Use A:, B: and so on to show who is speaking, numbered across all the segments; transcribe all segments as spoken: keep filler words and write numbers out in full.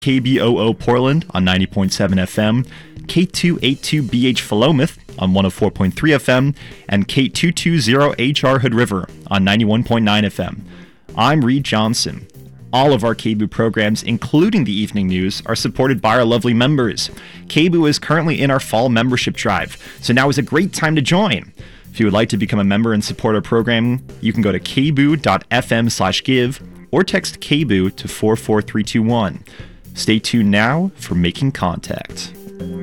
A: K B O O Portland on ninety point seven F M, K two eighty-two B H Philomath on one oh four point three F M, and K two twenty H R Hood River on ninety-one point nine F M. I'm Reed Johnson. All of our K B O O programs, including the evening news, are supported by our lovely members. K B O O is currently in our fall membership drive, so now is a great time to join. If you would like to become a member and support our programming, you can go to k b o o dot f m slash give or text K B O O to four four three two one. Stay tuned now for Making Contact.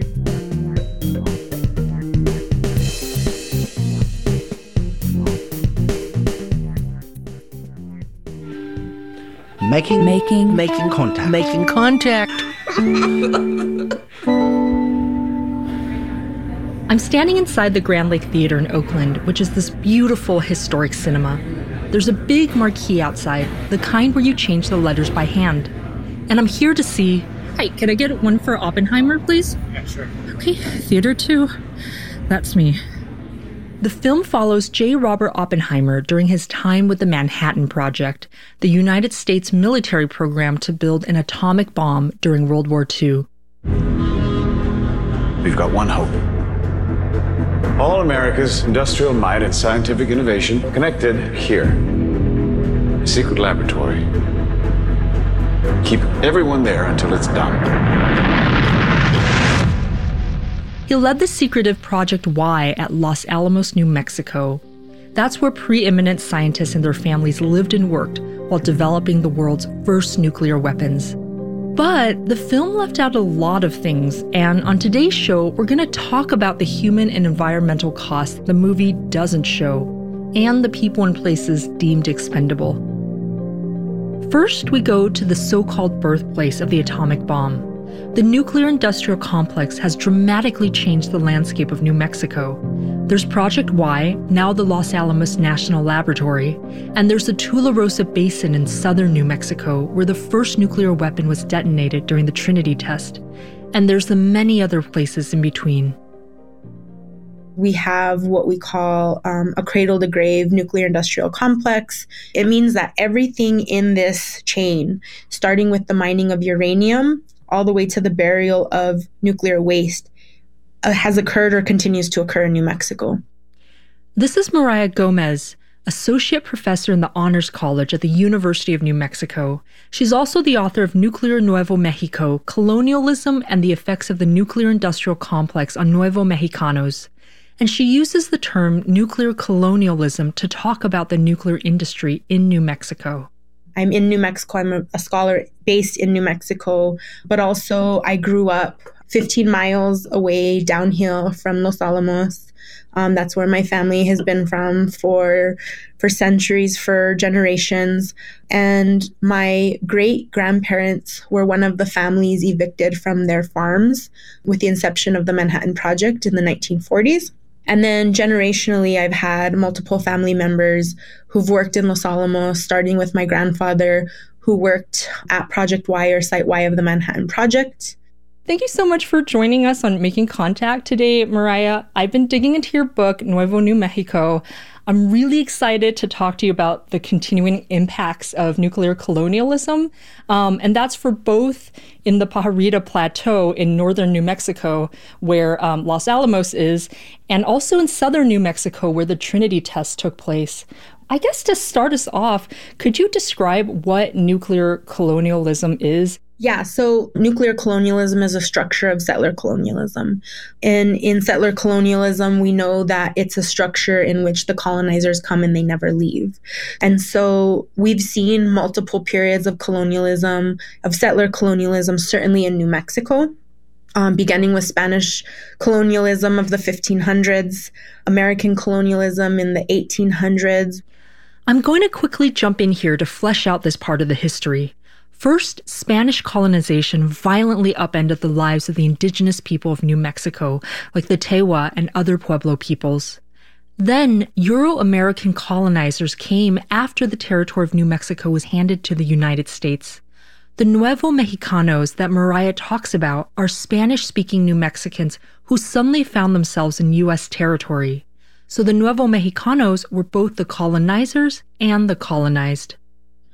B: Making,
C: making,
B: making contact.
C: Making contact.
D: I'm standing inside the Grand Lake Theater in Oakland, which is this beautiful historic cinema. There's a big marquee outside, the kind where you change the letters by hand. And I'm here to see... Hi, can I get one for Oppenheimer, please?
E: Yeah, sure.
D: Okay, Theater two. That's me. The film follows J. Robert Oppenheimer during his time with the Manhattan Project, the United States military program to build an atomic bomb during World War Two.
F: We've got one hope. All America's industrial might and scientific innovation connected here. A secret laboratory. Keep everyone there until it's done.
D: He led the secretive Project Y at Los Alamos, New Mexico. That's where preeminent scientists and their families lived and worked while developing the world's first nuclear weapons. But the film left out a lot of things, and on today's show, we're going to talk about the human and environmental costs the movie doesn't show, and the people and places deemed expendable. First, we go to the so-called birthplace of the atomic bomb. The nuclear industrial complex has dramatically changed the landscape of New Mexico. There's Project Y, now the Los Alamos National Laboratory, and there's the Tularosa Basin in southern New Mexico, where the first nuclear weapon was detonated during the Trinity test. And there's the many other places in between.
G: We have what we call um, a cradle-to-grave nuclear industrial complex. It means that everything in this chain, starting with the mining of uranium all the way to the burial of nuclear waste, uh, has occurred or continues to occur in New Mexico.
D: This is Mariah Gomez, associate professor in the Honors College at the University of New Mexico. She's also the author of Nuclear Nuevo Mexico, Colonialism and the Effects of the Nuclear Industrial Complex on Nuevo Mexicanos. And she uses the term nuclear colonialism to talk about the nuclear industry in New Mexico.
G: I'm in New Mexico. I'm a, a scholar based in New Mexico, but also I grew up fifteen miles away downhill from Los Alamos. Um, that's where my family has been from for, for centuries, for generations. And my great-grandparents were one of the families evicted from their farms with the inception of the Manhattan Project in the nineteen forties. And then generationally, I've had multiple family members who've worked in Los Alamos, starting with my grandfather, who worked at Project Y or Site Y of the Manhattan Project.
D: Thank you so much for joining us on Making Contact today, Mariah. I've been digging into your book, Nuevo New Mexico. I'm really excited to talk to you about the continuing impacts of nuclear colonialism. Um, and that's for both in the Pajarita Plateau in northern New Mexico, where um, Los Alamos is, and also in southern New Mexico, where the Trinity test took place. I guess to start us off, could you describe what nuclear colonialism is?
G: Yeah, so nuclear colonialism is a structure of settler colonialism. And in settler colonialism, we know that it's a structure in which the colonizers come and they never leave. And so we've seen multiple periods of colonialism, of settler colonialism, certainly in New Mexico. Um, beginning with Spanish colonialism of the fifteen hundreds, American colonialism in the eighteen hundreds.
D: I'm going to quickly jump in here to flesh out this part of the history. First, Spanish colonization violently upended the lives of the indigenous people of New Mexico, like the Tewa and other Pueblo peoples. Then, Euro-American colonizers came after the territory of New Mexico was handed to the United States. The Nuevo Mexicanos that Mariah talks about are Spanish-speaking New Mexicans who suddenly found themselves in U S territory. So the Nuevo Mexicanos were both the colonizers and the colonized.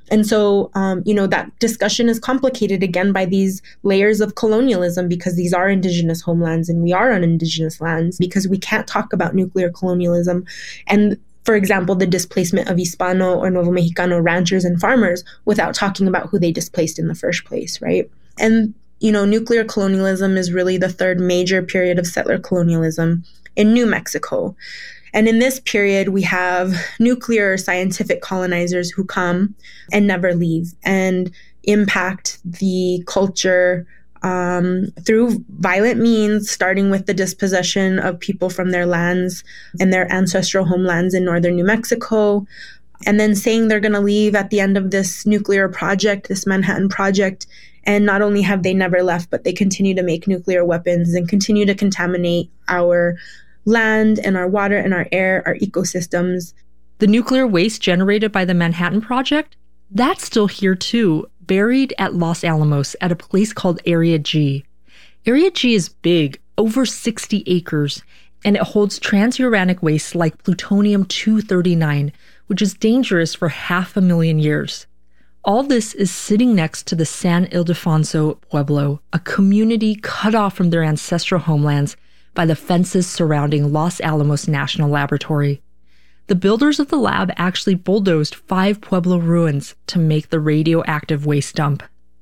G: And so, um, you know, that discussion is complicated again by these layers of colonialism, because these are indigenous homelands and we are on indigenous lands, because we can't talk about nuclear colonialism and, for example, the displacement of Hispano or Nuevo Mexicano ranchers and farmers without talking about who they displaced in the first place, right? And, you know, nuclear colonialism is really the third major period of settler colonialism in New Mexico. And in this period, we have nuclear scientific colonizers who come and never leave and impact the culture um, through violent means, starting with the dispossession of people from their lands and their ancestral homelands in northern New Mexico, and then saying they're going to leave at the end of this nuclear project, this Manhattan Project. And not only have they never left, but they continue to make nuclear weapons and continue to contaminate our land and our water and our air, our ecosystems.
D: The nuclear waste generated by the Manhattan Project, that's still here too, buried at Los Alamos at a place called Area G. Area G is big, over sixty acres, and it holds transuranic waste like plutonium two thirty-nine, which is dangerous for half a million years. All this is sitting next to the San Ildefonso Pueblo, a community cut off from their ancestral homelands by the fences surrounding Los Alamos National Laboratory. The builders of the lab actually bulldozed five Pueblo ruins to make the radioactive waste dump.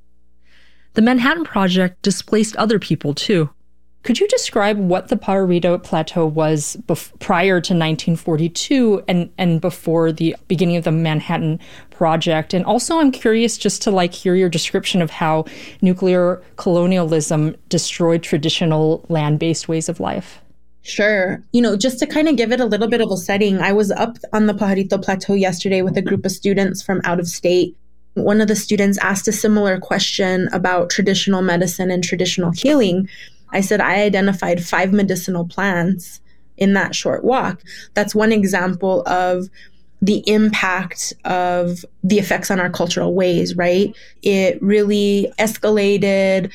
D: The Manhattan Project displaced other people too. Could you describe what the Pajarito Plateau was bef- prior to nineteen forty-two and, and before the beginning of the Manhattan Project? And also, I'm curious just to like hear your description of how nuclear colonialism destroyed traditional land-based ways of life.
G: Sure. You know, just to kind of give it a little bit of a setting, I was up on the Pajarito Plateau yesterday with a group of students from out of state. One of the students asked a similar question about traditional medicine and traditional healing. I said I identified five medicinal plants in that short walk. That's one example of the impact of the effects on our cultural ways, right? It really escalated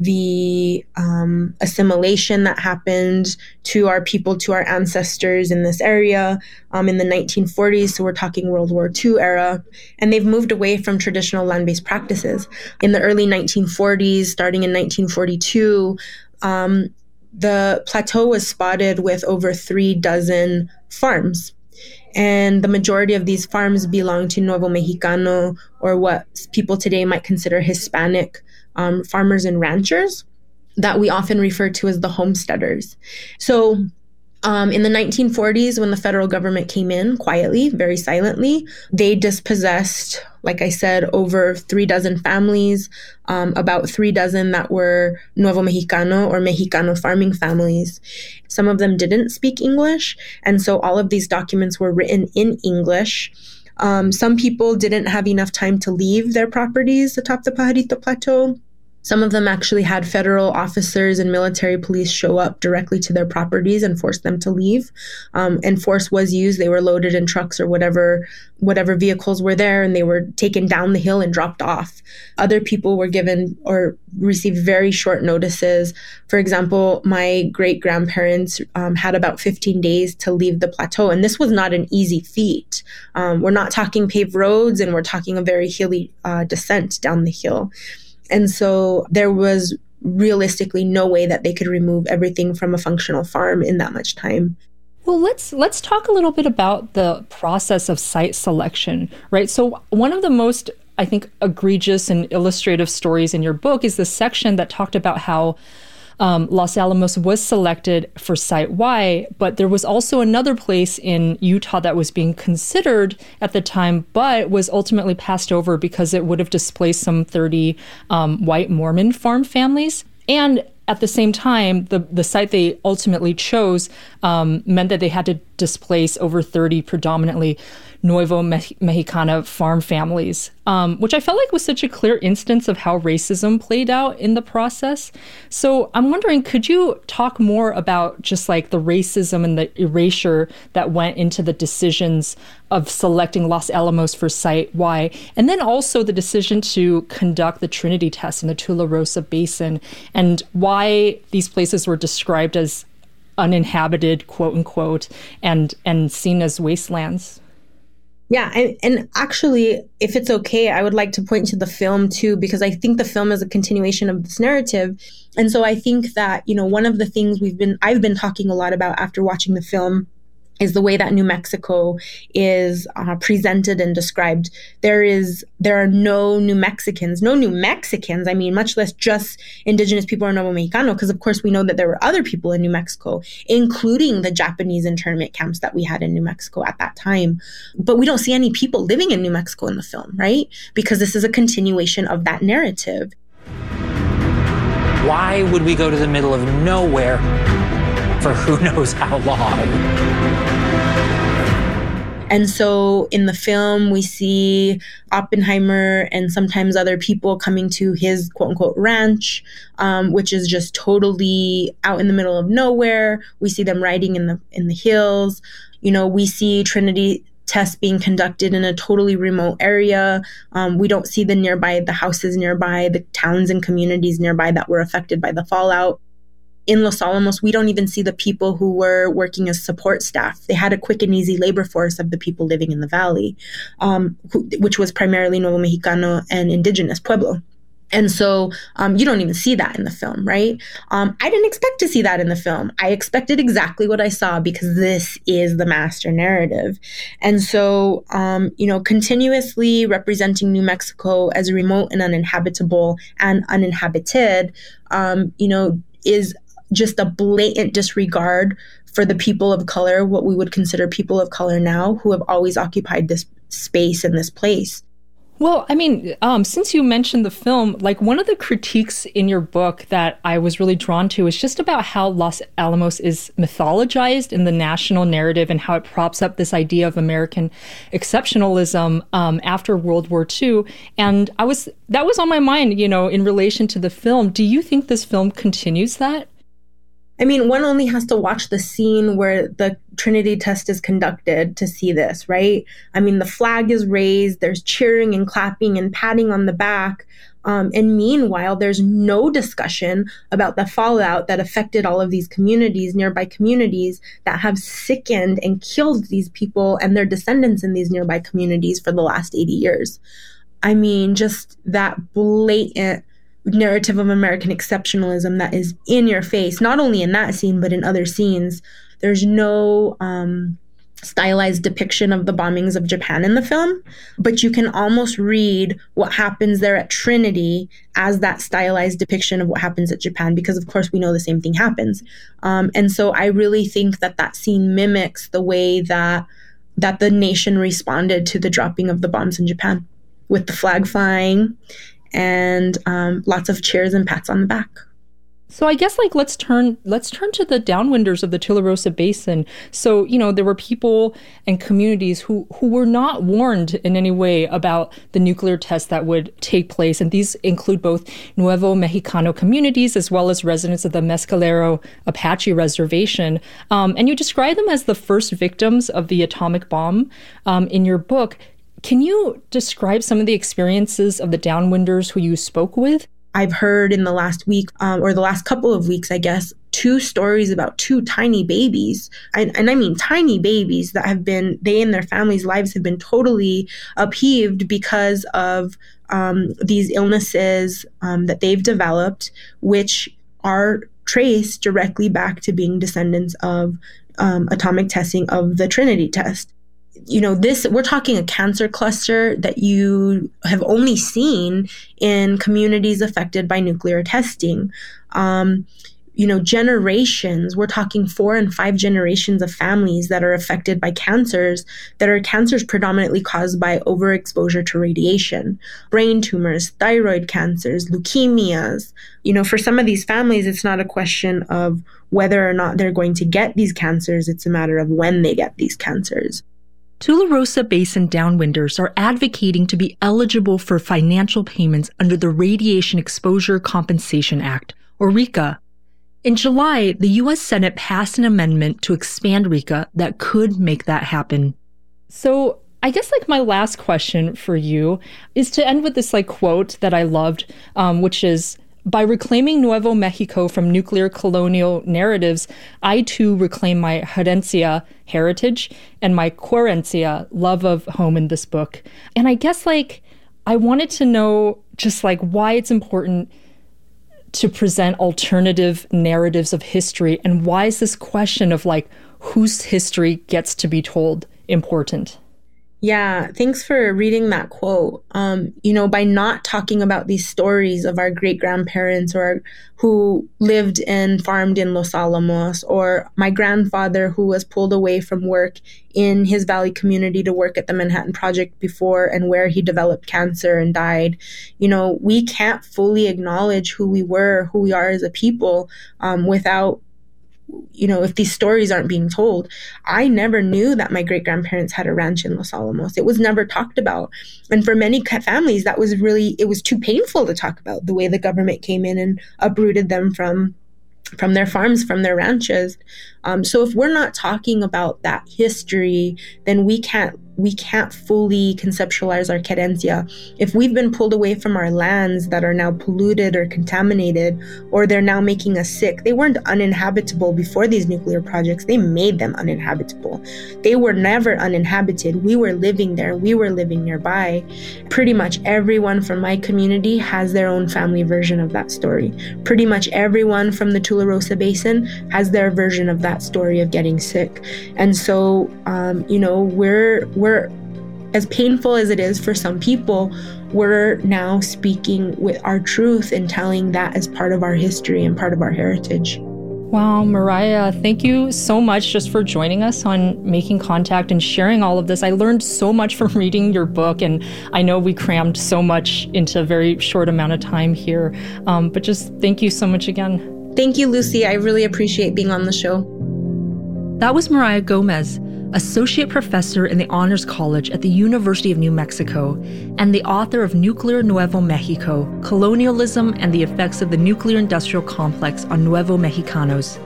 G: the um, assimilation that happened to our people, to our ancestors in this area um, in the nineteen forties. So we're talking World War Two era. And they've moved away from traditional land-based practices. In the early nineteen forties, starting in nineteen forty-two, Um, the plateau was spotted with over three dozen farms. And the majority of these farms belong to Nuevo Mexicano, or what people today might consider Hispanic um, farmers and ranchers that we often refer to as the homesteaders. So Um, in the nineteen forties, when the federal government came in quietly, very silently, they dispossessed, like I said, over three dozen families, um, about three dozen that were Nuevo Mexicano or Mexicano farming families. Some of them didn't speak English, and so all of these documents were written in English. Um, some people didn't have enough time to leave their properties atop the Pajarito Plateau. Some of them actually had federal officers and military police show up directly to their properties and force them to leave. Um, and force was used. They were loaded in trucks or whatever whatever vehicles were there, and they were taken down the hill and dropped off. Other people were given or received very short notices. For example, my great-grandparents um, had about fifteen days to leave the plateau, and this was not an easy feat. Um, we're not talking paved roads, and we're talking a very hilly uh, descent down the hill. And so there was realistically no way that they could remove everything from a functional farm in that much time.
D: Well, let's let's talk a little bit about the process of site selection, right? So one of the most, I think, egregious and illustrative stories in your book is the section that talked about how Um, Los Alamos was selected for Site Y, but there was also another place in Utah that was being considered at the time, but was ultimately passed over because it would have displaced some thirty um, white Mormon farm families. And at the same time, the, the site they ultimately chose um, meant that they had to displace over thirty predominantly Nuevo Mexicana farm families, um, which I felt like was such a clear instance of how racism played out in the process. So I'm wondering, could you talk more about just like the racism and the erasure that went into the decisions of selecting Los Alamos for Site Y, and then also the decision to conduct the Trinity test in the Tularosa Basin, and why these places were described as uninhabited, quote unquote, and, and seen as wastelands?
G: Yeah, and, and actually, if it's okay, I would like to point to the film too, because I think the film is a continuation of this narrative. And so I think that, you know, one of the things we've been, I've been talking a lot about after watching the film is the way that New Mexico is uh, presented and described. There is, there are no New Mexicans, no New Mexicans, I mean, much less just indigenous people or Nuevo Mexicano, because of course we know that there were other people in New Mexico, including the Japanese internment camps that we had in New Mexico at that time. But we don't see any people living in New Mexico in the film, right? Because this is a continuation of that narrative.
B: Why would we go to the middle of nowhere for who knows how long?
G: And so in the film, we see Oppenheimer and sometimes other people coming to his quote unquote ranch, um, which is just totally out in the middle of nowhere. We see them riding in the in the hills. You know, we see Trinity tests being conducted in a totally remote area. Um, we don't see the nearby, the houses nearby, the towns and communities nearby that were affected by the fallout. In Los Alamos, we don't even see the people who were working as support staff. They had a quick and easy labor force of the people living in the valley, um, who, which was primarily Nuevo Mexicano and indigenous Pueblo. And so um, you don't even see that in the film, right? Um, I didn't expect to see that in the film. I expected exactly what I saw because this is the master narrative. And so, um, you know, continuously representing New Mexico as remote and uninhabitable and uninhabited, um, you know, is just a blatant disregard for the people of color, what we would consider people of color now, who have always occupied this space and this place.
D: Well, I mean, um, since you mentioned the film, like one of the critiques in your book that I was really drawn to is just about how Los Alamos is mythologized in the national narrative and how it props up this idea of American exceptionalism um, after World War Two. And I was that was on my mind, you know, in relation to the film. Do you think this film continues that?
G: I mean, one only has to watch the scene where the Trinity test is conducted to see this, right? I mean, the flag is raised, there's cheering and clapping and patting on the back. Um, and meanwhile, there's no discussion about the fallout that affected all of these communities, nearby communities that have sickened and killed these people and their descendants in these nearby communities for the last eighty years. I mean, just that blatant narrative of American exceptionalism that is in your face, not only in that scene, but in other scenes. There's no um, stylized depiction of the bombings of Japan in the film, but you can almost read what happens there at Trinity as that stylized depiction of what happens at Japan, because of course we know the same thing happens. Um, and so I really think that that scene mimics the way that that the nation responded to the dropping of the bombs in Japan, with the flag flying and um, lots of cheers and pats on the back.
D: So I guess like let's turn let's turn to the downwinders of the Tularosa Basin. So, you know, there were people and communities who, who were not warned in any way about the nuclear tests that would take place. And these include both Nuevo Mexicano communities as well as residents of the Mescalero Apache Reservation. Um, and you describe them as the first victims of the atomic bomb um, in your book. Can you describe some of the experiences of the downwinders who you spoke with?
G: I've heard in the last week, um, or the last couple of weeks, I guess, two stories about two tiny babies. And, and I mean tiny babies that have been, they and their families' lives have been totally upheaved because of um, these illnesses um, that they've developed, which are traced directly back to being descendants of um, atomic testing of the Trinity test. You know, this, we're talking a cancer cluster that you have only seen in communities affected by nuclear testing. Um, you know, generations, we're talking four and five generations of families that are affected by cancers that are cancers predominantly caused by overexposure to radiation, brain tumors, thyroid cancers, leukemias. You know, for some of these families, it's not a question of whether or not they're going to get these cancers. It's a matter of when they get these cancers.
D: Tularosa Basin downwinders are advocating to be eligible for financial payments under the Radiation Exposure Compensation Act, or RECA. In July, the U S Senate passed an amendment to expand RECA that could make that happen. So I guess like my last question for you is to end with this like quote that I loved, um, which is, By reclaiming Nuevo Mexico from nuclear colonial narratives, I too reclaim my herencia, heritage, and my querencia, love of home in this book. And I guess, like, I wanted to know just, like, why it's important to present alternative narratives of history, and why is this question of, like, whose history gets to be told important?
G: Yeah, thanks for reading that quote. Um, you know, by not talking about these stories of our great-grandparents or who lived and farmed in Los Alamos, or my grandfather who was pulled away from work in his Valley community to work at the Manhattan Project before and where he developed cancer and died. You know, we can't fully acknowledge who we were, who we are as a people um, without you know, if these stories aren't being told. I never knew that my great-grandparents had a ranch in Los Alamos. It was never talked about. And for many families, that was really, it was too painful to talk about, the way the government came in and uprooted them from from their farms, from their ranches. Um, so if we're not talking about that history, then we can't we can't fully conceptualize our querencia. If we've been pulled away from our lands that are now polluted or contaminated, or they're now making us sick, they weren't uninhabitable before these nuclear projects. They made them uninhabitable. They were never uninhabited. We were living there. We were living nearby. Pretty much everyone from my community has their own family version of that story. Pretty much everyone from the Tularosa Basin has their version of that story of getting sick. And so, um, you know, we're, we're We're, as painful as it is for some people, we're now speaking with our truth and telling that as part of our history and part of our heritage.
D: Wow, Mariah, thank you so much just for joining us on Making Contact and sharing all of this. I learned so much from reading your book, and I know we crammed so much into a very short amount of time here. Um, but just thank you so much again.
G: Thank you, Lucy. I really appreciate being on the show.
D: That was Mariah Gomez, Associate Professor in the Honors College at the University of New Mexico, and the author of Nuclear Nuevo Mexico, Colonialism and the Effects of the Nuclear Industrial Complex on Nuevo Mexicanos.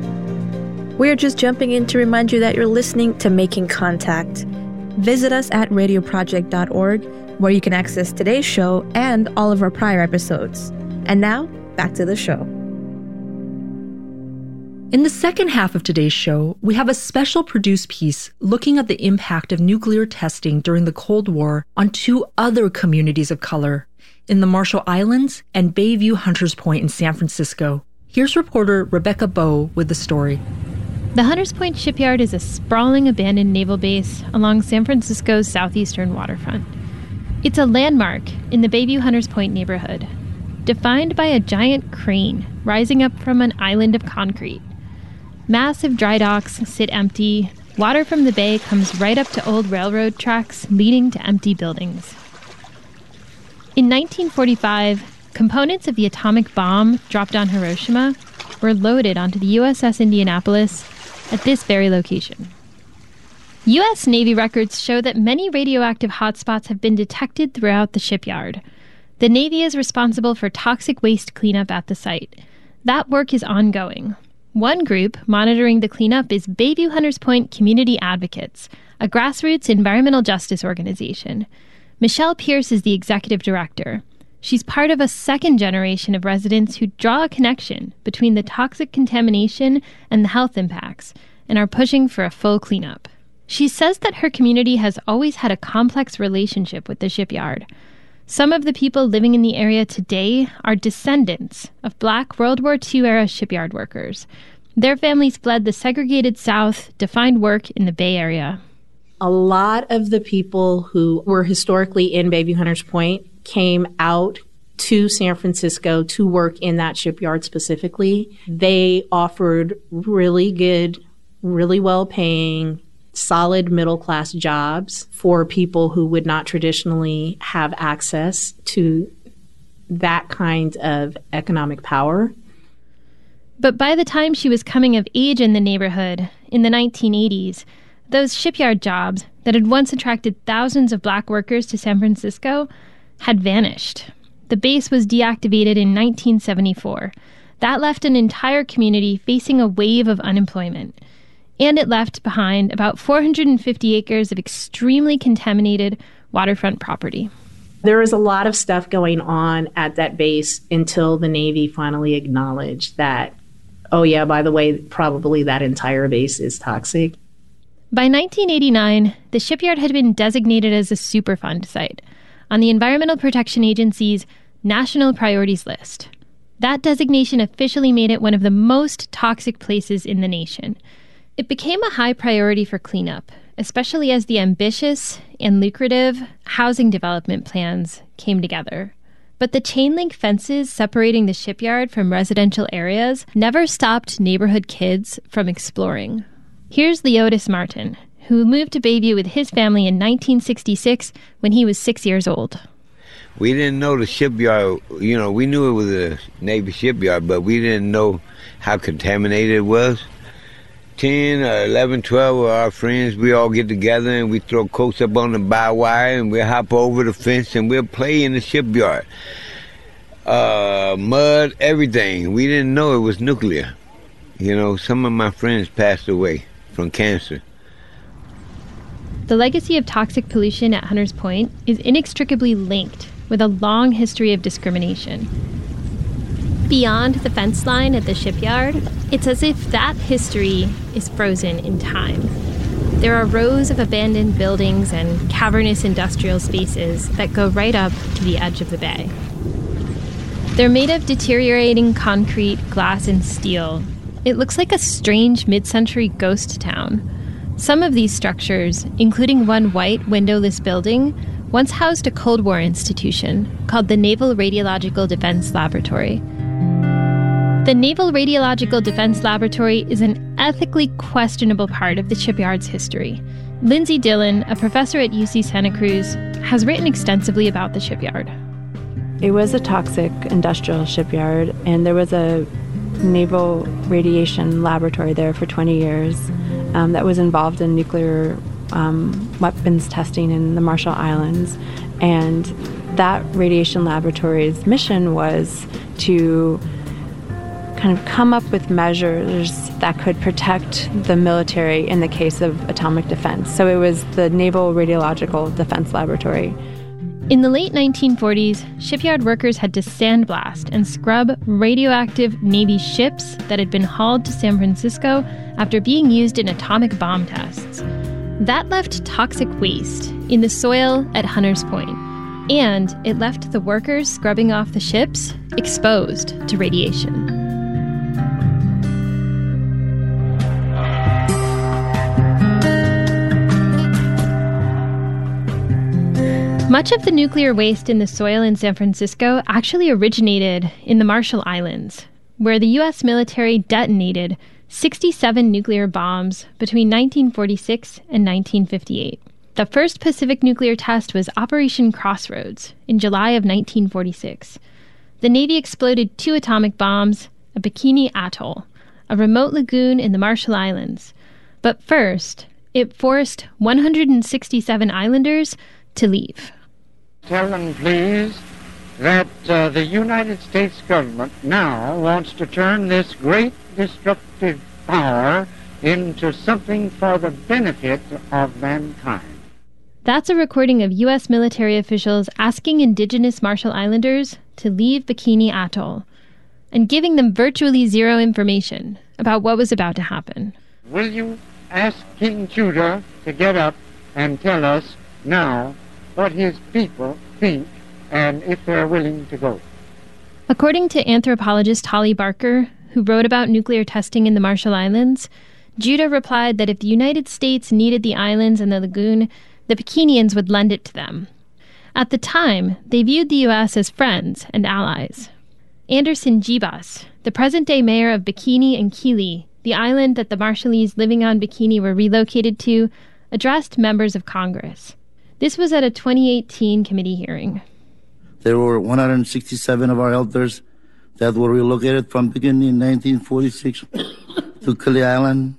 C: We're just jumping in to remind you that you're listening to Making Contact. Visit us at radio project dot org, where you can access today's show and all of our prior episodes. And now, back to the show.
D: In the second half of today's show, we have a special produced piece looking at the impact of nuclear testing during the Cold War on two other communities of color, in the Marshall Islands and Bayview Hunters Point in San Francisco. Here's reporter Rebecca Bowe with the story.
E: The Hunters Point Shipyard is a sprawling abandoned naval base along San Francisco's southeastern waterfront. It's a landmark in the Bayview Hunters Point neighborhood, defined by a giant crane rising up from an island of concrete. Massive dry docks sit empty. Water from the bay comes right up to old railroad tracks leading to empty buildings. In nineteen forty-five, components of the atomic bomb dropped on Hiroshima were loaded onto the U S S Indianapolis at this very location. U S Navy records show that many radioactive hotspots have been detected throughout the shipyard. The Navy is responsible for toxic waste cleanup at the site. That work is ongoing. One group monitoring the cleanup is Bayview Hunters Point Community Advocates, a grassroots environmental justice organization. Michelle Pierce is the executive director. She's part of a second generation of residents who draw a connection between the toxic contamination and the health impacts and are pushing for a full cleanup. She says that her community has always had a complex relationship with the shipyard. Some of the people living in the area today are descendants of Black World War Two era shipyard workers. Their families fled the segregated South to find work in the Bay Area.
H: A lot of the people who were historically in Bayview Hunters Point came out to San Francisco to work in that shipyard specifically. They offered really good, really well-paying, solid middle-class jobs for people who would not traditionally have access to that kind of economic power.
E: But by the time she was coming of age in the neighborhood, in the nineteen eighties, those shipyard jobs that had once attracted thousands of Black workers to San Francisco had vanished. The base was deactivated in nineteen seventy-four. That left an entire community facing a wave of unemployment. And it left behind about four hundred fifty acres of extremely contaminated waterfront property.
H: There was a lot of stuff going on at that base until the Navy finally acknowledged that, oh yeah, by the way, probably that entire base is toxic.
E: By nineteen eighty-nine, the shipyard had been designated as a Superfund site on the Environmental Protection Agency's National Priorities List. That designation officially made it one of the most toxic places in the nation. It became a high priority for cleanup, especially as the ambitious and lucrative housing development plans came together. But the chain-link fences separating the shipyard from residential areas never stopped neighborhood kids from exploring. Here's Leotis Martin, who moved to Bayview with his family in nineteen sixty-six when he was six years old.
I: We didn't know the shipyard, you know, we knew it was a Navy shipyard, but we didn't know how contaminated it was. ten or eleven, twelve of our friends, we all get together and we throw coats up on the barbed wire and we'll hop over the fence and we'll play in the shipyard. Uh, mud, everything. We didn't know it was nuclear. You know, some of my friends passed away from cancer.
E: The legacy of toxic pollution at Hunters Point is inextricably linked with a long history of discrimination. Beyond the fence line at the shipyard, it's as if that history is frozen in time. There are rows of abandoned buildings and cavernous industrial spaces that go right up to the edge of the bay. They're made of deteriorating concrete, glass, and steel. It looks like a strange mid-century ghost town. Some of these structures, including one white, windowless building, once housed a Cold War institution called the Naval Radiological Defense Laboratory. The Naval Radiological Defense Laboratory is an ethically questionable part of the shipyard's history. Lindsay Dillon, a professor at U C Santa Cruz, has written extensively about the shipyard.
J: It was a toxic industrial shipyard, and there was a naval radiation laboratory there for twenty years um, that was involved in nuclear um, weapons testing in the Marshall Islands. And that radiation laboratory's mission was to kind of come up with measures that could protect the military in the case of atomic defense. So it was the Naval Radiological Defense Laboratory.
E: In the late nineteen forties, shipyard workers had to sandblast and scrub radioactive Navy ships that had been hauled to San Francisco after being used in atomic bomb tests. That left toxic waste in the soil at Hunters Point, and it left the workers scrubbing off the ships exposed to radiation. Much of the nuclear waste in the soil in San Francisco actually originated in the Marshall Islands, where the U S military detonated sixty-seven nuclear bombs between nineteen forty-six and nineteen fifty-eight. The first Pacific nuclear test was Operation Crossroads in July of nineteen forty-six. The Navy exploded two atomic bombs at Bikini Atoll, a remote lagoon in the Marshall Islands. But first, it forced one hundred sixty-seven islanders to leave.
K: Tell them, please, that uh, the United States government now wants to turn this great destructive power into something for the benefit of mankind.
E: That's a recording of U S military officials asking indigenous Marshall Islanders to leave Bikini Atoll and giving them virtually zero information about what was about to happen.
K: Will you ask King Judah to get up and tell us now what his people think and if they're willing to go?
E: According to anthropologist Holly Barker, who wrote about nuclear testing in the Marshall Islands, Judah replied that if the United States needed the islands and the lagoon, the Bikinians would lend it to them. At the time, they viewed the U S as friends and allies. Anderson Jibas, the present-day mayor of Bikini and Kili, the island that the Marshallese living on Bikini were relocated to, addressed members of Congress. This was at a twenty eighteen committee hearing.
L: There were one hundred sixty-seven of our elders that were relocated from Bikini in nineteen forty-six to Kili Island.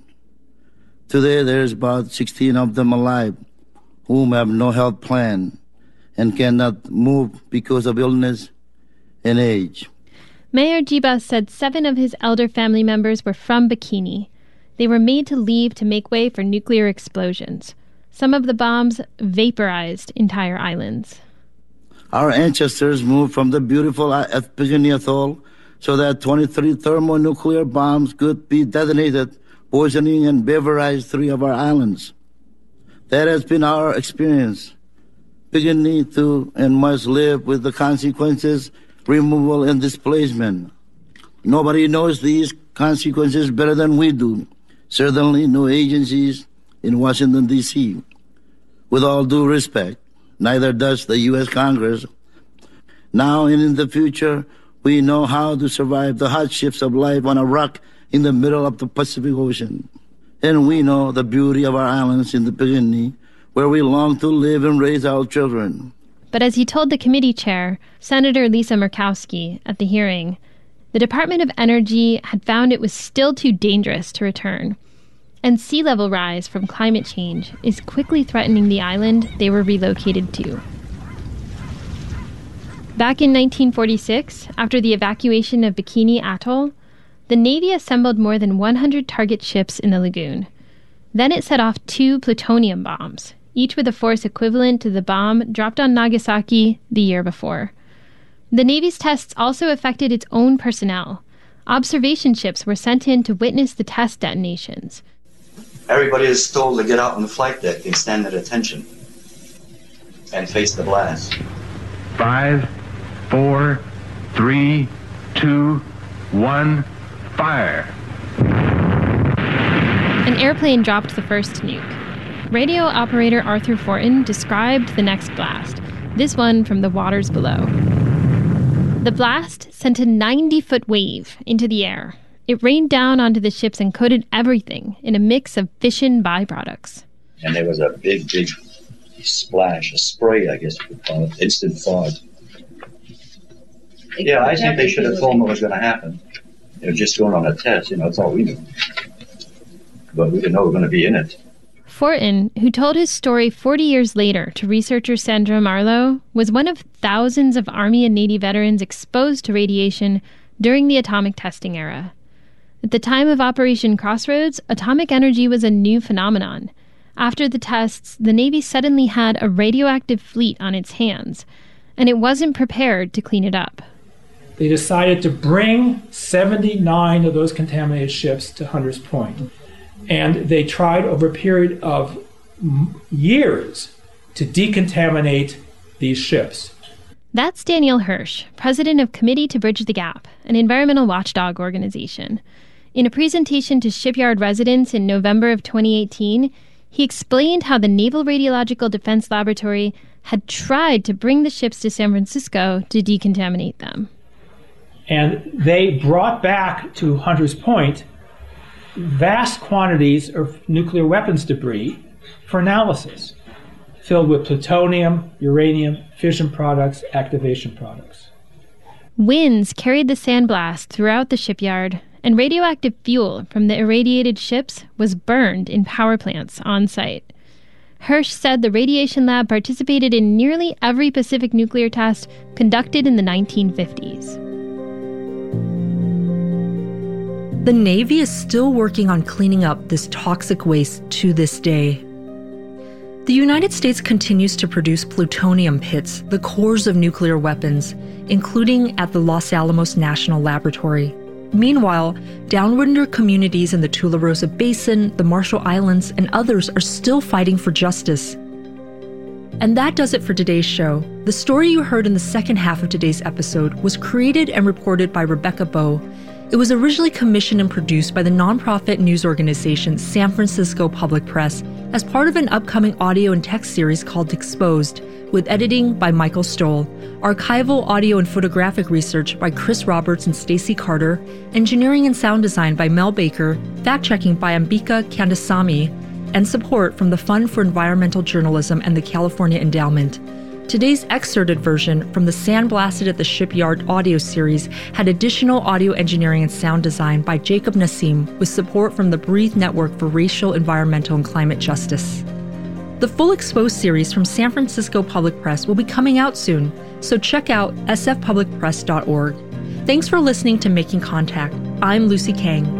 L: Today, there's about sixteen of them alive whom have no health plan and cannot move because of illness and age.
E: Mayor Jibas said seven of his elder family members were from Bikini. They were made to leave to make way for nuclear explosions. Some of the bombs vaporized entire islands.
L: Our ancestors moved from the beautiful Piccaninny Atoll so that twenty-three thermonuclear bombs could be detonated, poisoning and vaporized three of our islands. That has been our experience. Piccaninny too and must live with the consequences, removal and displacement. Nobody knows these consequences better than we do. Certainly no agencies in Washington, D C With all due respect, neither does the U S Congress. Now and in the future, we know how to survive the hardships of life on a rock in the middle of the Pacific Ocean. And we know the beauty of our islands in the Piccaninny, where we long to live and raise our children.
E: But as he told the committee chair, Senator Lisa Murkowski, at the hearing, the Department of Energy had found it was still too dangerous to return, and sea level rise from climate change is quickly threatening the island they were relocated to. Back in nineteen forty-six, after the evacuation of Bikini Atoll, the Navy assembled more than one hundred target ships in the lagoon. Then it set off two plutonium bombs, each with a force equivalent to the bomb dropped on Nagasaki the year before. The Navy's tests also affected its own personnel. Observation ships were sent in to witness the test detonations.
M: Everybody is told to get out on the flight deck and stand at attention and face the blast.
N: Five, four, three, two, one, fire.
E: An airplane dropped the first nuke. Radio operator Arthur Fortin described the next blast, this one from the waters below. The blast sent a ninety-foot wave into the air. It rained down onto the ships and coated everything in a mix of fission byproducts.
M: And there was a big, big splash, a spray, I guess you could call it, instant fog. Yeah, I think they should have told them what was going to happen. They were just going on a test, you know, that's all we knew. But we didn't know we were going to be in it.
E: Fortin, who told his story forty years later to researcher Sandra Marlowe, was one of thousands of Army and Navy veterans exposed to radiation during the atomic testing era. At the time of Operation Crossroads, atomic energy was a new phenomenon. After the tests, the Navy suddenly had a radioactive fleet on its hands, and it wasn't prepared to clean it up.
O: They decided to bring seventy-nine of those contaminated ships to Hunters Point. And they tried over a period of years to decontaminate these ships.
E: That's Daniel Hirsch, president of Committee to Bridge the Gap, an environmental watchdog organization. In a presentation to shipyard residents in November of twenty eighteen, he explained how the Naval Radiological Defense Laboratory had tried to bring the ships to San Francisco to decontaminate them.
O: And they brought back to Hunters Point vast quantities of nuclear weapons debris for analysis, filled with plutonium, uranium, fission products, activation products.
E: Winds carried the sandblast throughout the shipyard, and radioactive fuel from the irradiated ships was burned in power plants on site. Hirsch said the radiation lab participated in nearly every Pacific nuclear test conducted in the nineteen fifties.
D: The Navy is still working on cleaning up this toxic waste to this day. The United States continues to produce plutonium pits, the cores of nuclear weapons, including at the Los Alamos National Laboratory. Meanwhile, downwinder communities in the Tularosa Basin, the Marshall Islands, and others are still fighting for justice. And that does it for today's show. The story you heard in the second half of today's episode was created and reported by Rebecca Bowe. It was originally commissioned and produced by the nonprofit news organization San Francisco Public Press as part of an upcoming audio and text series called Exposed, with editing by Michael Stoll, archival audio and photographic research by Chris Roberts and Stacy Carter, engineering and sound design by Mel Baker, fact-checking by Ambika Kandasamy, and support from the Fund for Environmental Journalism and the California Endowment. Today's excerpted version from the Sandblasted at the Shipyard audio series had additional audio engineering and sound design by Jacob Nassim, with support from the Breathe Network for Racial, Environmental, and Climate Justice. The full Exposed series from San Francisco Public Press will be coming out soon, so check out s f public press dot org. Thanks for listening to Making Contact. I'm Lucy Kang.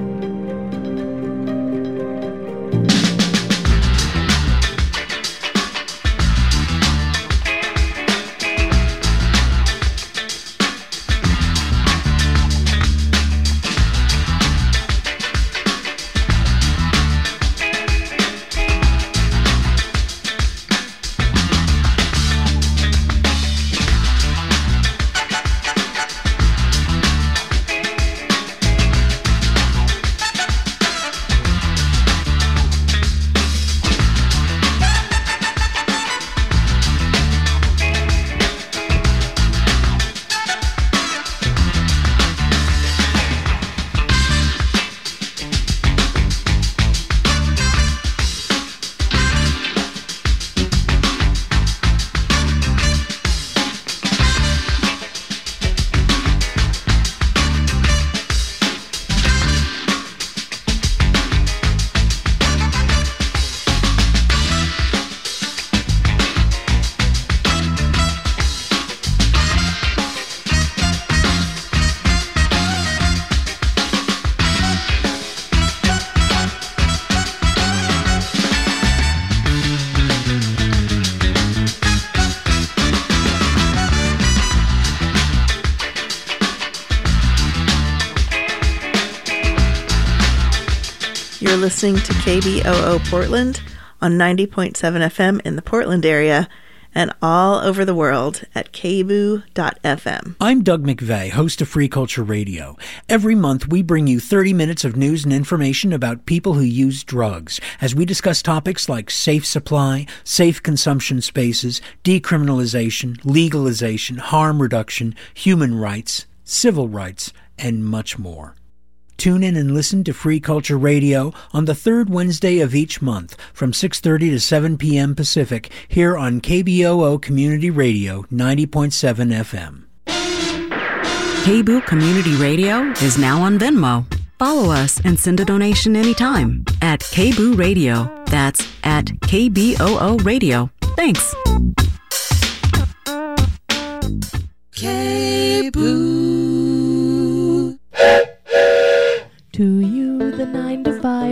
P: You're listening to K B O O Portland on ninety point seven F M in the Portland area and all over the world at k b o o dot f m.
Q: I'm Doug McVeigh, host of Free Culture Radio. Every month, we bring you thirty minutes of news and information about people who use drugs as we discuss topics like safe supply, safe consumption spaces, decriminalization, legalization, harm reduction, human rights, civil rights, and much more. Tune in and listen to Free Culture Radio on the third Wednesday of each month from six thirty to seven p.m. Pacific here on K B O O Community Radio ninety point seven F M.
R: K B O O Community Radio is now on Venmo. Follow us and send a donation anytime at K B O O Radio. That's at K B O O Radio. Thanks.
S: K B O O. To you, the nine to five